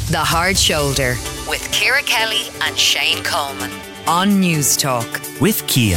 The Hard Shoulder with Ciara Kelly and Shane Coleman on News Talk. With Kia.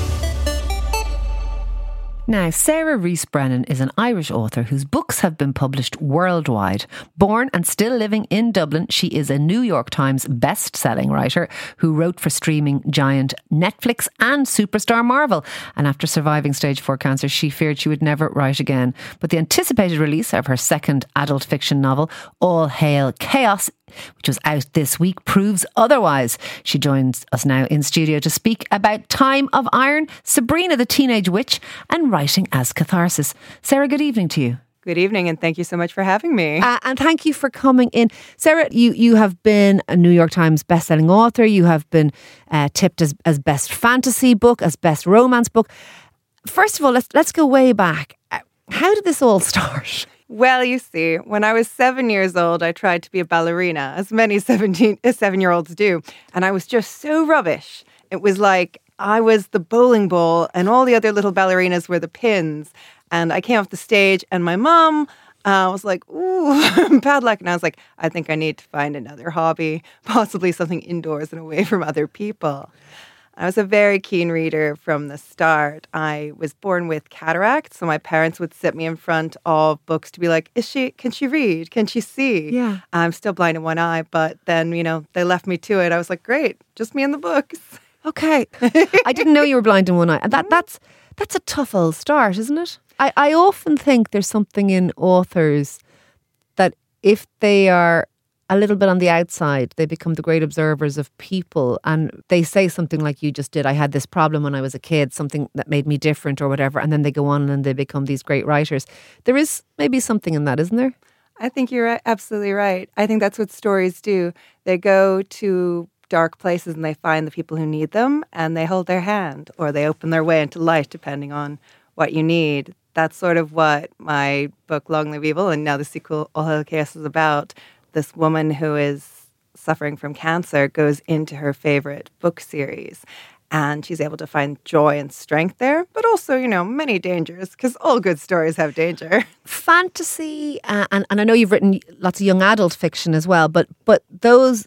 Now, Sarah Rees-Brennan is an Irish author whose books have been published worldwide. Born and still living in Dublin, she is a New York Times best-selling writer who wrote for streaming giant Netflix and superstar Marvel. And after surviving stage 4 cancer, she feared she would never write again. But the anticipated release of her second adult fiction novel, All Hail Chaos, which was out this week, proves otherwise. She joins us now in studio to speak about Time of Iron, Sabrina the Teenage Witch, and writing as catharsis. Sarah, good evening to you. Good evening, and thank you so much for having me. And thank you for coming in. Sarah, you have been a New York Times bestselling author. You have been tipped as best fantasy book, as best romance book. First of all, let's go way back. How did this all start? Well, you see, when I was 7 years old, I tried to be a ballerina, as many 7-year-olds do. And I was just so rubbish. It was like I was the bowling ball and all the other little ballerinas were the pins. And I came off the stage and my mom was like, ooh, bad luck. And I was like, I think I need to find another hobby, possibly something indoors and away from other people. I was a very keen reader from the start. I was born with cataract, so my parents would sit me in front of books to be like, can she read? Can she see? Yeah. I'm still blind in one eye, but then, they left me to it. I was like, great, just me and the books. Okay. I didn't know you were blind in one eye. And that's a tough old start, isn't it? I often think there's something in authors that if they are a little bit on the outside, they become the great observers of people, and they say something like you just did, I had this problem when I was a kid, something that made me different or whatever, and then they go on and they become these great writers. There is maybe something in that, isn't there? I think you're absolutely right. I think that's what stories do. They go to dark places and they find the people who need them and they hold their hand, or they open their way into light depending on what you need. That's sort of what my book Long Live Evil, and now the sequel All Hail Chaos, is about. This woman who is suffering from cancer goes into her favorite book series and she's able to find joy and strength there, but also, many dangers, because all good stories have danger. Fantasy, and I know you've written lots of young adult fiction as well, but those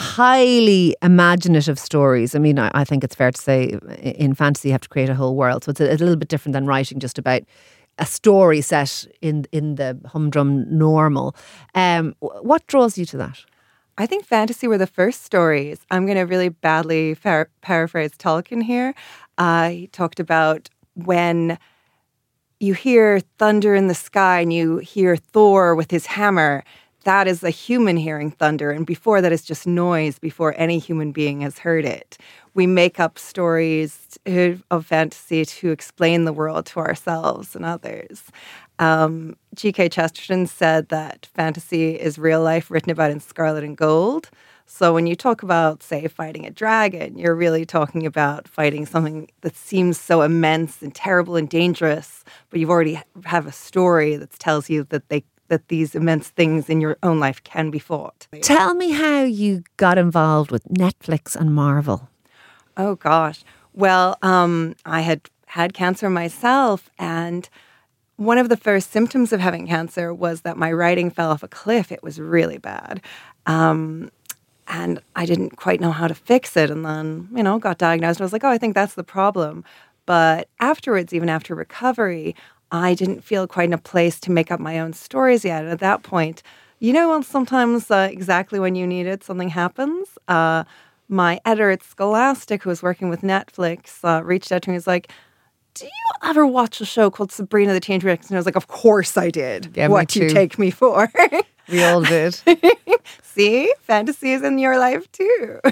highly imaginative stories, I mean, I think it's fair to say in fantasy you have to create a whole world, so it's a little bit different than writing just about a story set in the humdrum normal. What draws you to that? I think fantasy were the first stories. I'm going to really badly paraphrase Tolkien here. He talked about when you hear thunder in the sky and you hear Thor with his hammer, that is a human hearing thunder. And before that, it's just noise before any human being has heard it. We make up stories of fantasy to explain the world to ourselves and others. G.K. Chesterton said that fantasy is real life written about in scarlet and gold. So when you talk about, say, fighting a dragon, you're really talking about fighting something that seems so immense and terrible and dangerous, but you've already have a story that tells you that these immense things in your own life can be fought. Tell me how you got involved with Netflix and Marvel. Oh, gosh. Well, I had cancer myself, and one of the first symptoms of having cancer was that my writing fell off a cliff. It was really bad. And I didn't quite know how to fix it. And then, got diagnosed. And I was like, oh, I think that's the problem. But afterwards, even after recovery, I didn't feel quite in a place to make up my own stories yet. And at that point, sometimes exactly when you need it, something happens. My editor at Scholastic, who was working with Netflix, reached out to me and was like, do you ever watch a show called Sabrina the Teenage Witch? And I was like, of course I did. Yeah, what do you take me for? We all did. See, fantasy is in your life too.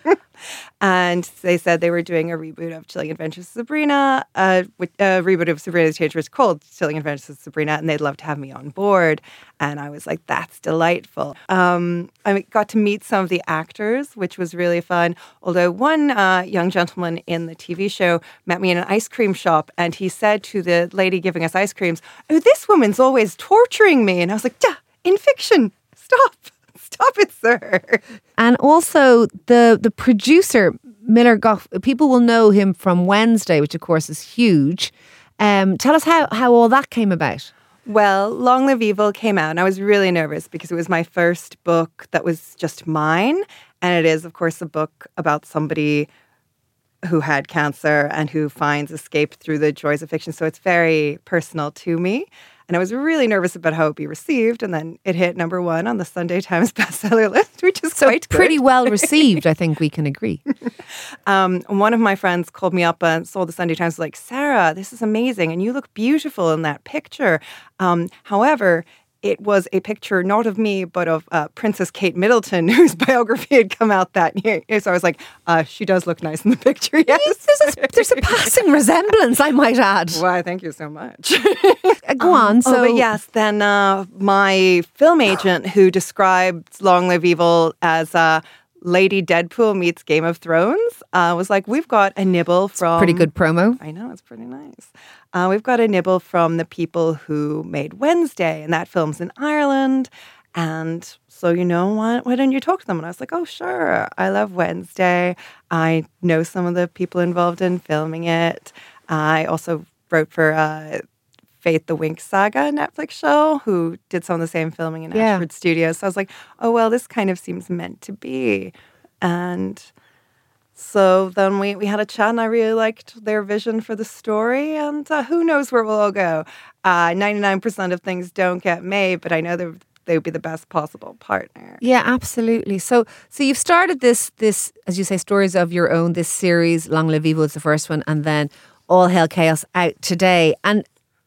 And they said they were doing a reboot of Chilling Adventures of Sabrina, a reboot of Sabrina the Teenage Witch called Chilling Adventures of Sabrina, and they'd love to have me on board. And I was like, that's delightful. I got to meet some of the actors, which was really fun. Although one young gentleman in the TV show met me in an ice cream shop, and he said to the lady giving us ice creams, oh, this woman's always torturing me. And I was like, yeah, in fiction, stop it, sir. And also the producer, Miller Gough, people will know him from Wednesday, which of course is huge. Tell us how all that came about. Well, Long Live Evil came out, and I was really nervous because it was my first book that was just mine. And it is, of course, a book about somebody who had cancer and who finds escape through the joys of fiction. So it's very personal to me. And I was really nervous about how it would be received. And then it hit number 1 on the Sunday Times bestseller list, which is quite good. Pretty well received, I think we can agree. One of my friends called me up and saw the Sunday Times, like, Sarah, this is amazing. And you look beautiful in that picture. However, it was a picture not of me, but of Princess Kate Middleton, whose biography had come out that year. So I was like, she does look nice in the picture, yes. There's a passing resemblance, I might add. Why, thank you so much. Go on. But yes, then my film agent, who described Long Live Evil as Lady Deadpool meets Game of Thrones, was like, we've got a nibble from... Pretty good promo. I know, it's pretty nice. We've got a nibble from the people who made Wednesday, and that film's in Ireland. And so, you know, why don't you talk to them? And I was like, oh, sure. I love Wednesday. I know some of the people involved in filming it. I also wrote for Fate the Winx Saga Netflix show, who did some of the same filming in Ashford Studios. So I was like, oh, well, this kind of seems meant to be. And so then we had a chat, and I really liked their vision for the story. And who knows where we'll all go. 99% of things don't get made, but I know they would be the best possible partner. Yeah, absolutely. So you've started this, as you say, Stories of Your Own, this series. Long Live Evil is the first one, and then All Hail Chaos out today. And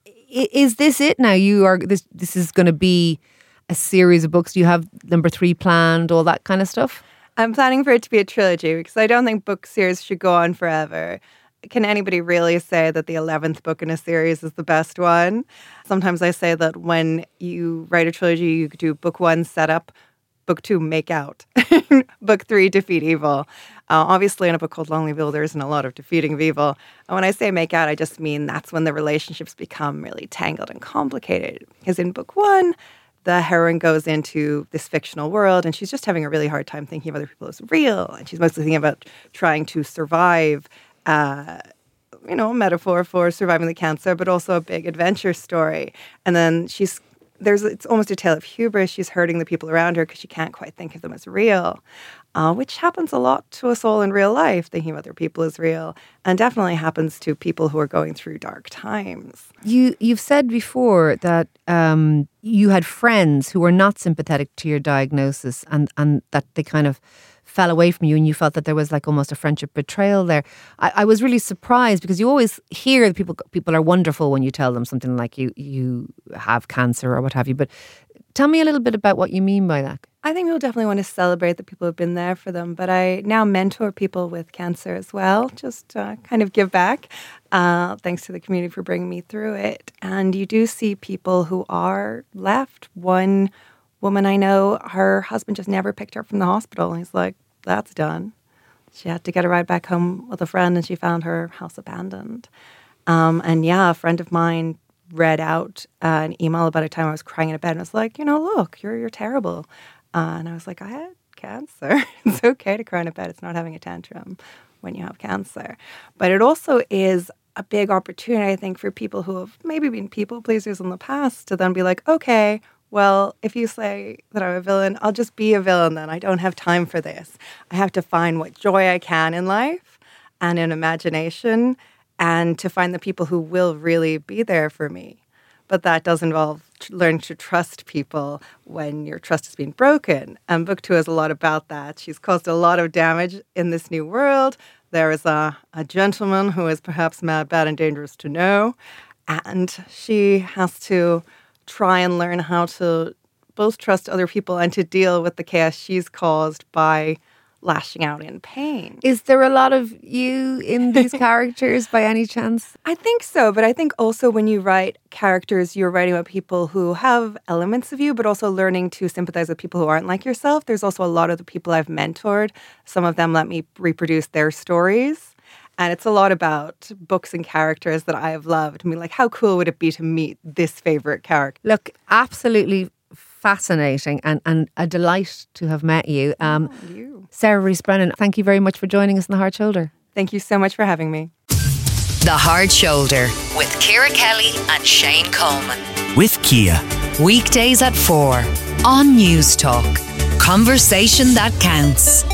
is this it now? This is going to be a series of books. Do you have number 3 planned, all that kind of stuff? I'm planning for it to be a trilogy because I don't think book series should go on forever. Can anybody really say that the 11th book in a series is the best one? Sometimes I say that when you write a trilogy, you do book 1, set up, book 2, make out, book 3, defeat evil. Obviously, in a book called Long Live Evil, there isn't a lot of defeating of evil. And when I say make out, I just mean that's when the relationships become really tangled and complicated. Because in book 1, the heroine goes into this fictional world, and she's just having a really hard time thinking of other people as real. And she's mostly thinking about trying to survive, a metaphor for surviving the cancer, but also a big adventure story. And then it's almost a tale of hubris. She's hurting the people around her because she can't quite think of them as real, which happens a lot to us all in real life, thinking of other people as real, and definitely happens to people who are going through dark times. You've said before that you had friends who were not sympathetic to your diagnosis, and that they kind of fell away from you, and you felt that there was like almost a friendship betrayal there. I was really surprised because you always hear that people are wonderful when you tell them something like you have cancer or what have you. But tell me a little bit about what you mean by that. I think people definitely want to celebrate the people who've been there for them, but I now mentor people with cancer as well, just kind of give back. Thanks to the community for bringing me through it. And you do see people who are left. One woman I know, her husband just never picked her up from the hospital. And he's like, that's done. She had to get a ride back home with a friend, and she found her house abandoned. A friend of mine read out an email about a time I was crying in a bed, and was like, look, you're terrible. And I was like, I had cancer. It's okay to cry in a bed. It's not having a tantrum when you have cancer. But it also is a big opportunity, I think, for people who have maybe been people pleasers in the past to then be like, okay, well, if you say that I'm a villain, I'll just be a villain then. I don't have time for this. I have to find what joy I can in life and in imagination, and to find the people who will really be there for me. But that does involve learning to trust people when your trust has been broken. And book 2 is a lot about that. She's caused a lot of damage in this new world. There is a gentleman who is perhaps mad, bad, and dangerous to know. And she has to try and learn how to both trust other people and to deal with the chaos she's caused by lashing out in pain. Is there a lot of you in these characters by any chance? I think so, but I think also when you write characters, you're writing about people who have elements of you, but also learning to sympathize with people who aren't like yourself. There's also a lot of the people I've mentored. Some of them let me reproduce their stories. And it's a lot about books and characters that I have loved. I mean, like, how cool would it be to meet this favorite character? Look, absolutely fascinating and a delight to have met you. You. Sarah Rees-Brennan, thank you very much for joining us in The Hard Shoulder. Thank you so much for having me. The Hard Shoulder with Ciara Kelly and Shane Coleman. with Kia. Weekdays at 4 on News Talk. Conversation that counts.